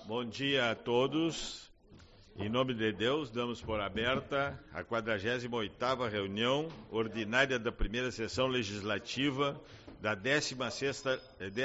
Bom dia a todos. Em nome de Deus, damos por aberta a 48ª reunião ordinária da primeira sessão legislativa da 17ª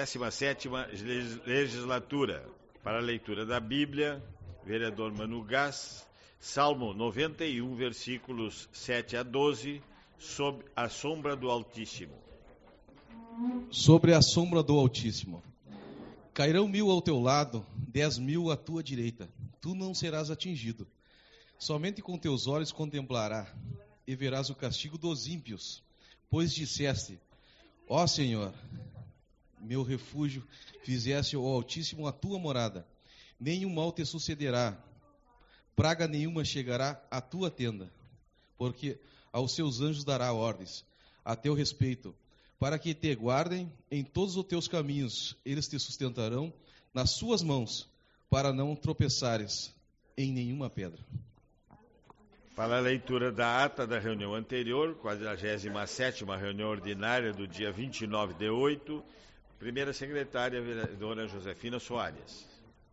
legislatura. Para a leitura da Bíblia, vereador Manu Gás, Salmo 91, versículos 7 a 12, sob a sombra do Altíssimo. Sobre a sombra do Altíssimo. Cairão 1000 ao teu lado, 10.000 à tua direita. Tu não serás atingido. Somente com teus olhos contemplará, e verás o castigo dos ímpios. Pois disseste, ó Senhor, meu refúgio, fizeste ao Altíssimo a tua morada. Nenhum mal te sucederá, praga nenhuma chegará à tua tenda, porque aos seus anjos dará ordens a teu respeito, para que te guardem em todos os teus caminhos. Eles te sustentarão nas suas mãos, para não tropeçares em nenhuma pedra. Para a leitura da ata da reunião anterior, 47ª reunião ordinária do dia 29/8, primeira secretária, vereadora Josefina Soares.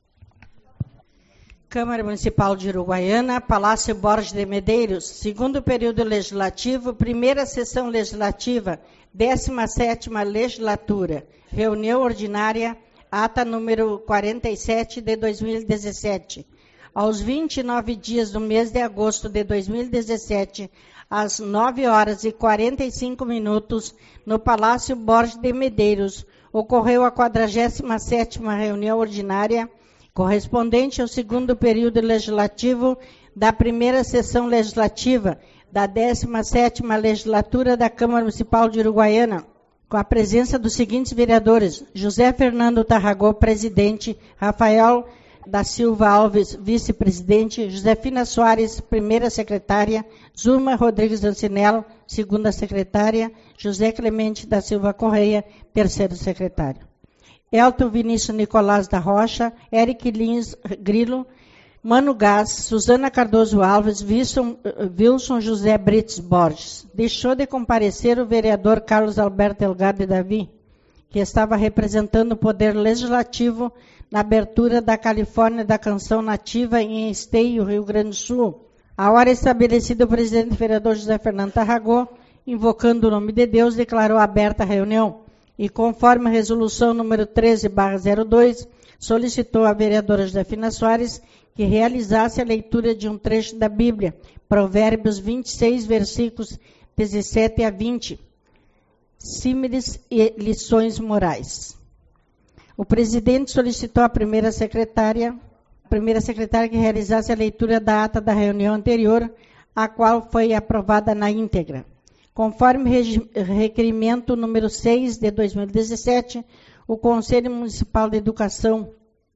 Câmara Municipal de Uruguaiana, Palácio Borges de Medeiros, segundo período legislativo, primeira sessão legislativa, 17ª legislatura, reunião ordinária, ata número 47 de 2017. Aos 29 dias do mês de agosto de 2017, às 9h45, no Palácio Borges de Medeiros, ocorreu a 47ª reunião ordinária, correspondente ao segundo período legislativo da primeira sessão legislativa da 17ª legislatura da Câmara Municipal de Uruguaiana, com a presença dos seguintes vereadores: José Fernando Tarragó, presidente; Rafael da Silva Alves, vice-presidente; Josefina Soares, primeira secretária; Zuma Rodrigues Ancinello, segunda secretária; José Clemente da Silva Correia, terceiro secretário. Elton Vinícius Nicolás da Rocha, Eric Lins Grilo, Manu Gás, Suzana Cardoso Alves, Wilson José Brites Borges. Deixou de comparecer o vereador Carlos Alberto Delgado Davi, que estava representando o Poder Legislativo na abertura da Califórnia da Canção Nativa em Esteio, Rio Grande do Sul. A hora estabelecida, o presidente vereador José Fernando Tarragó, invocando o nome de Deus, declarou aberta a reunião. E conforme a resolução número 13/02, solicitou à vereadora Josefina Soares que realizasse a leitura de um trecho da Bíblia, Provérbios 26, versículos 17 a 20, símiles e lições morais. O presidente solicitou à primeira secretária que realizasse a leitura da ata da reunião anterior, a qual foi aprovada na íntegra. Conforme requerimento número 6 de 2017, o Conselho Municipal de Educação,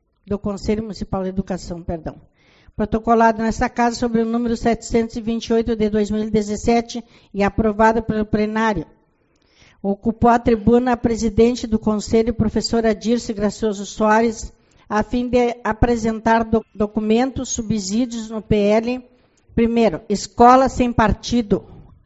protocolado nesta casa sobre o número 728 de 2017 e aprovado pelo plenário, ocupou a tribuna a presidente do Conselho, professora Dirce Gracioso Soares, a fim de apresentar documentos, subsídios no PL. Primeiro, Escola sem partido.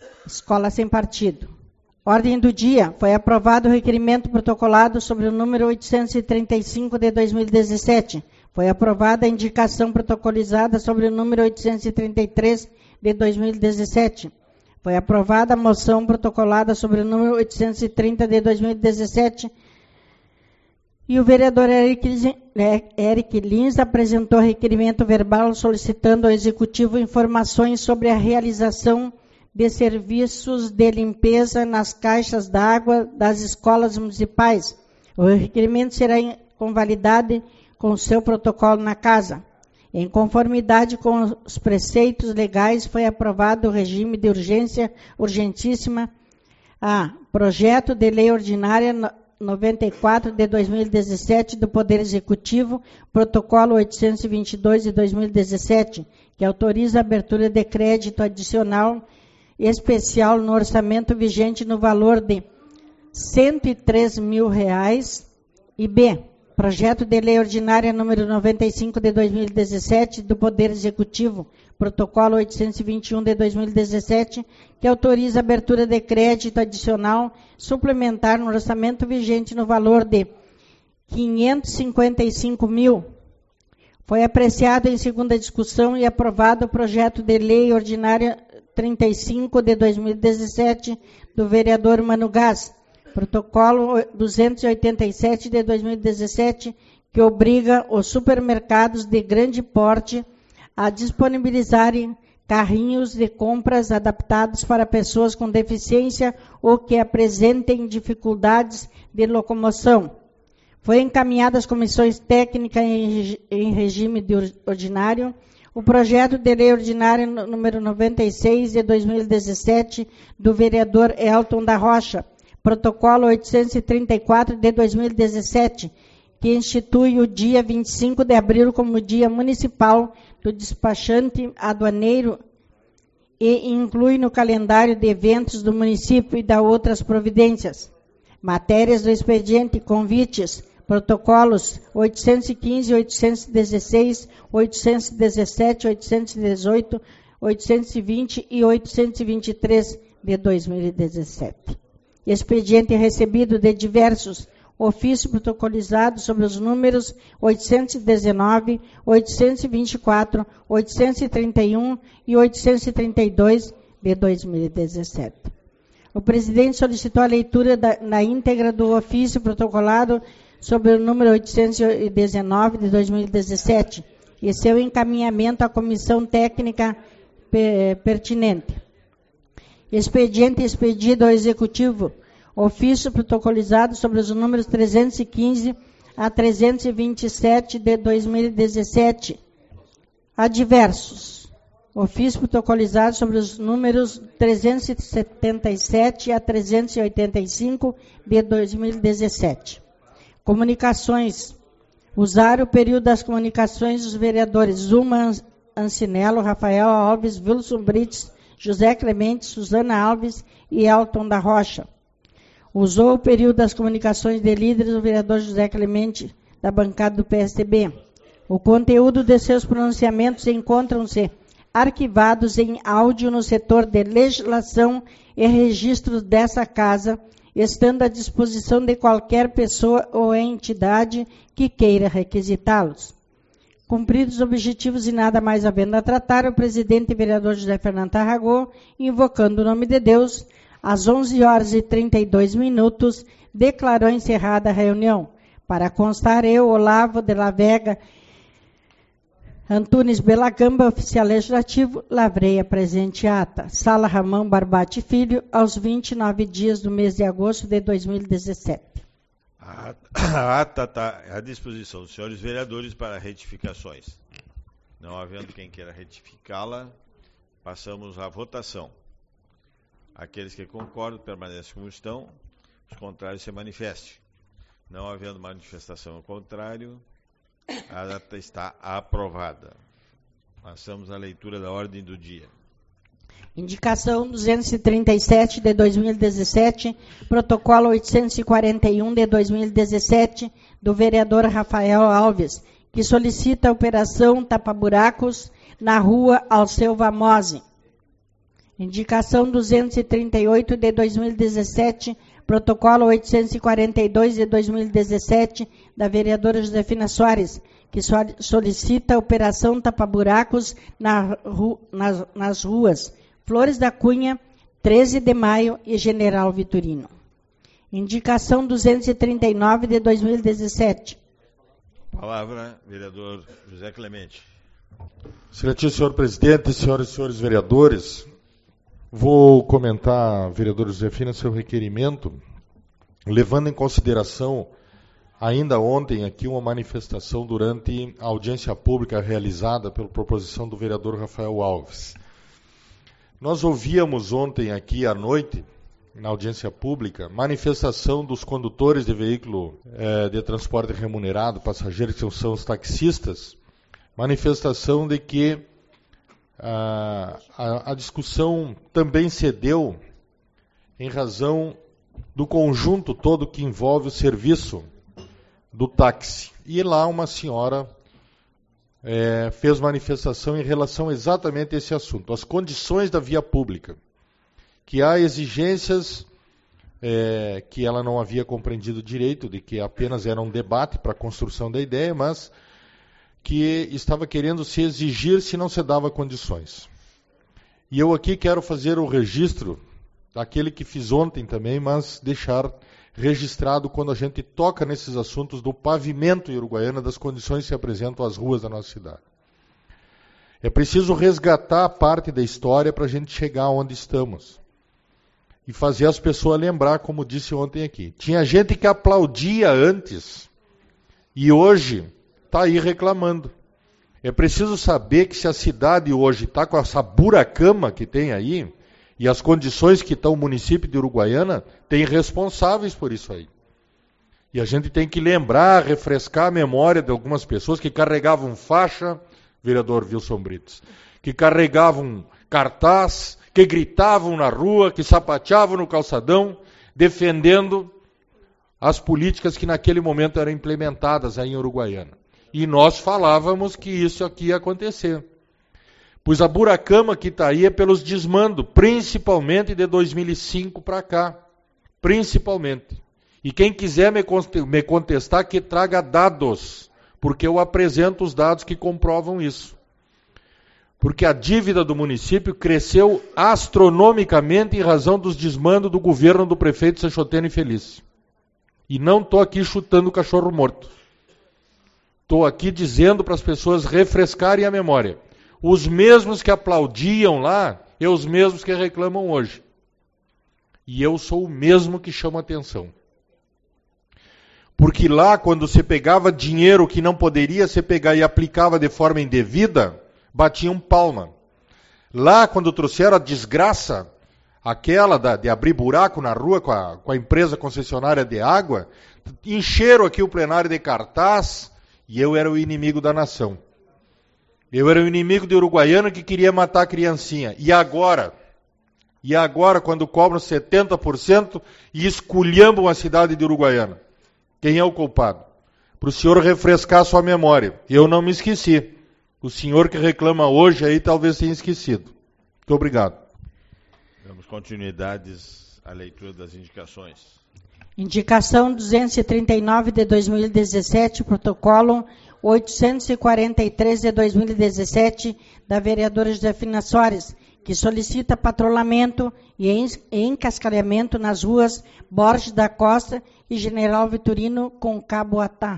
Ordem do dia. Foi aprovado o requerimento protocolado sobre o número 835 de 2017. Foi aprovada a indicação protocolizada sobre o número 833 de 2017. Foi aprovada a moção protocolada sobre o número 830 de 2017. E o vereador Eric Lins apresentou requerimento verbal solicitando ao Executivo informações sobre a realização de serviços de limpeza nas caixas d'água das escolas municipais. O requerimento será convalidado com o seu protocolo na casa. Em conformidade com os preceitos legais, foi aprovado o regime de urgência urgentíssima a projeto de lei ordinária 94 de 2017 do Poder Executivo, protocolo 822 de 2017, que autoriza a abertura de crédito adicional especial no orçamento vigente no valor de R$ 103 mil. E B, projeto de lei ordinária número 95 de 2017 do Poder Executivo, protocolo 821 de 2017, que autoriza a abertura de crédito adicional suplementar no orçamento vigente no valor de R$ 555 mil. Foi apreciado em segunda discussão e aprovado o projeto de lei ordinária 35 de 2017 do vereador Mano Gás, protocolo 287 de 2017, que obriga os supermercados de grande porte a disponibilizarem carrinhos de compras adaptados para pessoas com deficiência ou que apresentem dificuldades de locomoção. Foi encaminhado às comissões técnicas em regime ordinário o projeto de lei ordinária número 96 de 2017 do vereador Elton da Rocha, protocolo 834 de 2017, que institui o dia 25 de abril como dia municipal do despachante aduaneiro e inclui no calendário de eventos do município e da outras providências. Matérias do expediente, convites, protocolos 815, 816, 817, 818, 820 e 823 de 2017. Expediente recebido de diversos ofícios protocolizados sobre os números 819, 824, 831 e 832 de 2017. O presidente solicitou a leitura na íntegra do ofício protocolado sobre o número 819 de 2017 e seu encaminhamento à comissão técnica pertinente. Expediente expedido ao Executivo, ofício protocolizado sobre os números 315 a 327 de 2017. Adversos. Ofício protocolizado sobre os números 377 a 385 de 2017. Comunicações. Usar o período das comunicações dos vereadores Zuma Ancinello, Rafael Alves, Wilson Brites, José Clemente, Suzana Alves e Elton da Rocha. Usou o período das comunicações de líderes do vereador José Clemente, da bancada do PSDB. O conteúdo de seus pronunciamentos encontram-se arquivados em áudio no setor de legislação e registros dessa casa, estando à disposição de qualquer pessoa ou entidade que queira requisitá-los. Cumpridos os objetivos e nada mais havendo a tratar, o presidente e vereador José Fernando Tarragó, invocando o nome de Deus, às 11 horas e 32 minutos, declarou encerrada a reunião. Para constar, eu, Olavo de la Vega Antunes Belagamba, oficial legislativo, lavrei a presente ata. Sala Ramão Barbati Filho, aos 29 dias do mês de agosto de 2017. A ata está à disposição dos senhores vereadores para retificações. Não havendo quem queira retificá-la, passamos à votação. Aqueles que concordam permanecem como estão, os contrários se manifestem. Não havendo manifestação ao contrário, a data está aprovada. Passamos à leitura da ordem do dia. Indicação 237 de 2017, protocolo 841 de 2017, do vereador Rafael Alves, que solicita a operação tapa-buracos na rua Alceu Vamose. Indicação 238 de 2017, protocolo 842 de 2017, da vereadora Josefina Soares, que solicita a operação tapa-buracos nas ruas Flores da Cunha, 13 de Maio e General Vitorino. Indicação 239 de 2017. Palavra, vereador José Clemente. Excelentíssimo senhor presidente, senhoras e senhores vereadores, vou comentar, vereador Josefina, seu requerimento, levando em consideração, ainda ontem, aqui uma manifestação durante a audiência pública realizada pela proposição do vereador Rafael Alves. Nós ouvíamos ontem aqui à noite, na audiência pública, manifestação dos condutores de veículo de transporte remunerado, passageiros que são os taxistas, manifestação de que a discussão também cedeu em razão do conjunto todo que envolve o serviço do táxi. E lá uma senhora fez manifestação em relação exatamente a esse assunto, as condições da via pública, que há exigências que ela não havia compreendido direito, de que apenas era um debate para a construção da ideia, mas que estava querendo se exigir se não se dava condições. E eu aqui quero fazer o registro daquele que fiz ontem também, mas deixar registrado quando a gente toca nesses assuntos do pavimento em Uruguaiana, das condições que se apresentam às ruas da nossa cidade. É preciso resgatar parte da história para a gente chegar onde estamos. E fazer as pessoas lembrar, como disse ontem aqui. Tinha gente que aplaudia antes e hoje está aí reclamando. É preciso saber que se a cidade hoje está com essa buracama que tem aí, e as condições que estão o município de Uruguaiana, tem responsáveis por isso aí. E a gente tem que lembrar, refrescar a memória de algumas pessoas que carregavam faixa, vereador Wilson Brites, que carregavam cartaz, que gritavam na rua, que sapateavam no calçadão, defendendo as políticas que naquele momento eram implementadas aí em Uruguaiana. E nós falávamos que isso aqui ia acontecer. Pois a buracama que está aí é pelos desmandos, principalmente de 2005 para cá. Principalmente. E quem quiser me contestar, que traga dados, porque eu apresento os dados que comprovam isso. Porque a dívida do município cresceu astronomicamente em razão dos desmandos do governo do prefeito Seixoteno Infeliz. E não estou aqui chutando o cachorro morto. Estou aqui dizendo para as pessoas refrescarem a memória. Os mesmos que aplaudiam lá, é os mesmos que reclamam hoje. E eu sou o mesmo que chama atenção. Porque lá, quando você pegava dinheiro que não poderia se pegar e aplicava de forma indevida, batiam palma. Lá, quando trouxeram a desgraça, aquela de abrir buraco na rua com a empresa concessionária de água, encheram aqui o plenário de cartaz e eu era o inimigo da nação. Eu era o inimigo de Uruguaiana que queria matar a criancinha. E agora, quando cobram 70% e esculhambam a cidade de Uruguaiana? Quem é o culpado? Para o senhor refrescar sua memória. Eu não me esqueci. O senhor que reclama hoje aí talvez tenha esquecido. Muito obrigado. Damos continuidades à leitura das indicações. Indicação 239 de 2017, protocolo 843 de 2017, da vereadora Josefina Soares, que solicita patrulhamento e encascalhamento nas ruas Borges da Costa e General Vitorino com Camboatá.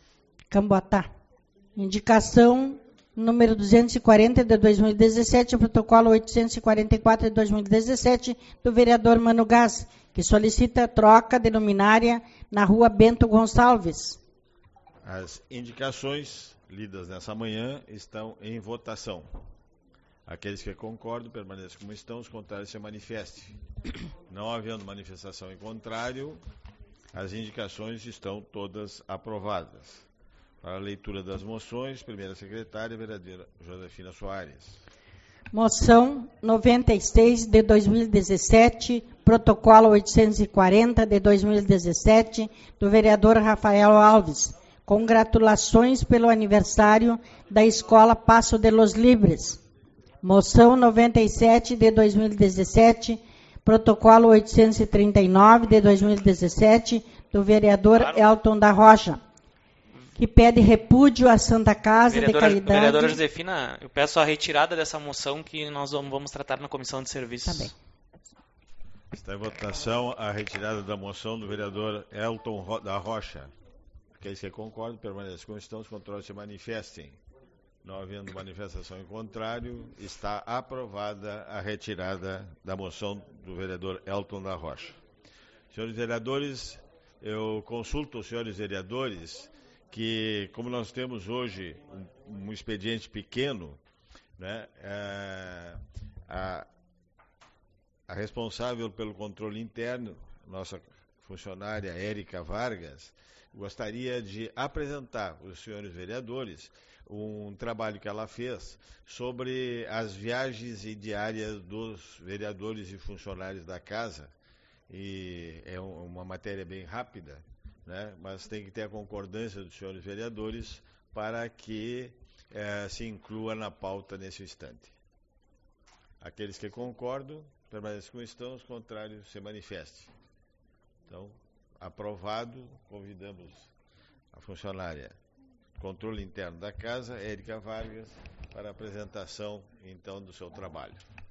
Indicação número 240 de 2017, protocolo 844 de 2017, do vereador Mano Gás, que solicita troca de luminária na rua Bento Gonçalves. As indicações lidas nessa manhã estão em votação. Aqueles que concordam permaneçam como estão, os contrários se manifestem. Não havendo manifestação em contrário, as indicações estão todas aprovadas. Para a leitura das moções, primeira secretária, vereadora Josefina Soares. Moção 96 de 2017, protocolo 840 de 2017, do vereador Rafael Alves. Congratulações pelo aniversário da Escola Passo de los Libres. Moção 97 de 2017, protocolo 839 de 2017, do vereador Elton da Rocha, que pede repúdio à Santa Casa de Caridade. Vereadora Josefina, eu peço a retirada dessa moção que nós vamos tratar na comissão de serviços. Tá bem. Está em votação a retirada da moção do vereador Elton da Rocha. Aqueles que concordam, permaneçam como estão, os contrários se manifestem. Não havendo manifestação em contrário, está aprovada a retirada da moção do vereador Elton da Rocha. Senhores vereadores, eu consulto os senhores vereadores que, como nós temos hoje um expediente pequeno, né, a responsável pelo controle interno, nossa funcionária Érica Vargas, gostaria de apresentar aos senhores vereadores um trabalho que ela fez sobre as viagens e diárias dos vereadores e funcionários da casa. E é uma matéria bem rápida, né? Mas tem que ter a concordância dos senhores vereadores para que se inclua na pauta nesse instante. Aqueles que concordam, permaneçam como estão, os contrários se manifestem. Então, aprovado, convidamos a funcionária Controle Interno da Casa, Érica Vargas, para a apresentação, então, do seu trabalho.